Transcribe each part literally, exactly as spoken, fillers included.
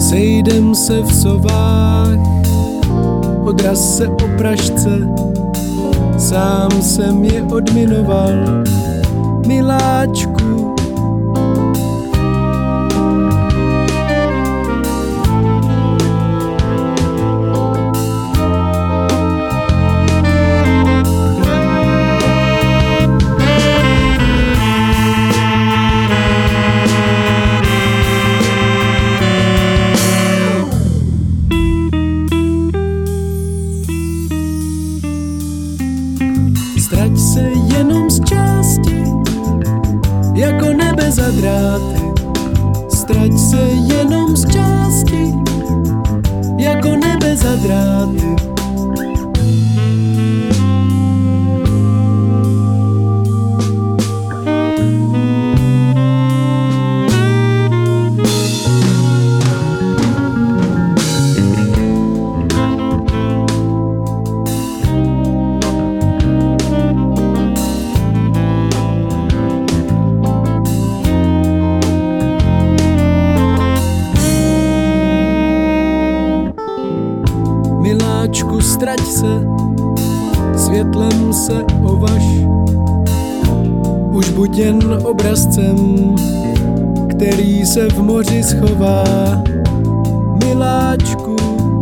Sejdem se v Sovách, odraz se o Pražce, sám jsem je odminoval, miláčku. Ztrať se jenom z části, jako nebe za dráty. Ztrať se jenom z části, jako nebe za dráty. Miláčku, ztrať se, světlem se ovaž, už buď jen obrazcem, který se v moři schová, miláčku.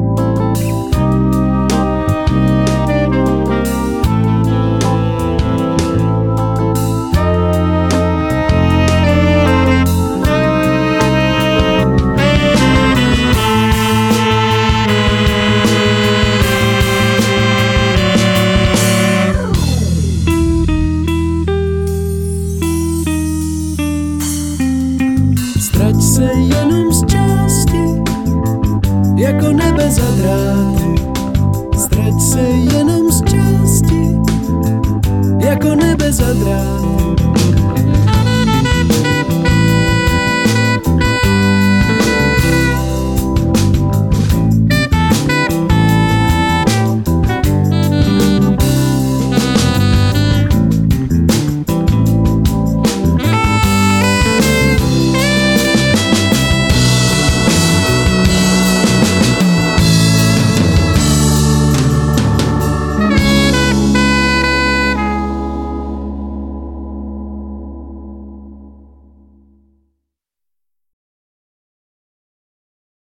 Ztrať se jenom z části, jako nebe za dráty. Ztrať se jenom z části, jako nebe za dráty.